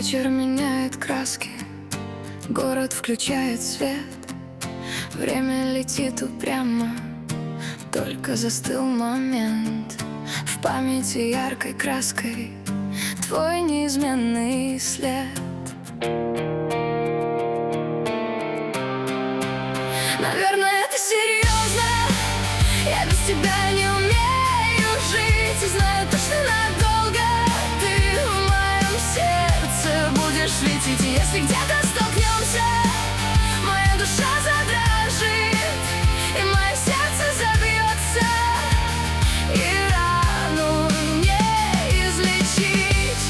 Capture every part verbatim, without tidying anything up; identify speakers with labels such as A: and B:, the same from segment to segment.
A: Вечер меняет краски, город включает свет. Время летит упрямо, только застыл момент. В памяти яркой краской твой неизменный след. Наверное, это серьезно, я без тебя не умею жить. И знаю точно надолго ты в моем сердце будешь светить. И если где-то столкнемся, моя душа задрожит, и мое сердце забьется, и рану не излечить.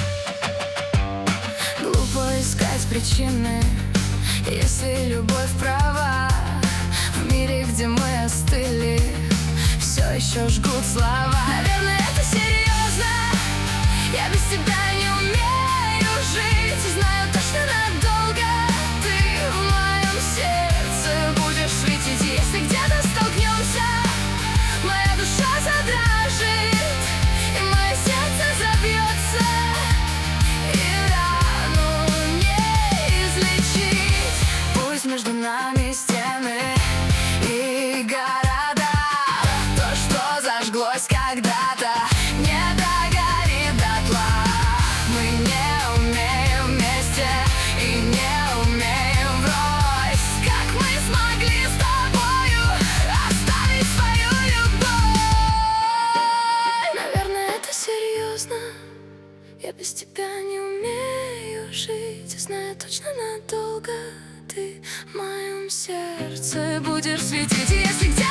A: Глупо искать причины, если любовь права. В мире, где мы остыли, все еще жгут слова. Наверное, это серьезно, я без тебя не умею жить. И знаю точно надолго ты в моем сердце будешь светить. И если где-то столкнемся, моя душа задрожит, и мое сердце забьется, и рану не излечить. Пусть между нами стены и города, то, что зажглось когда-то, не догорит дотла. Мы не умеем вместе и не умеем врозь. Как мы смогли с тобою оставить свою любовь? Наверное, это серьезно, я без тебя не умею жить. И знаю точно надолго ты в моем сердце будешь светить. И если где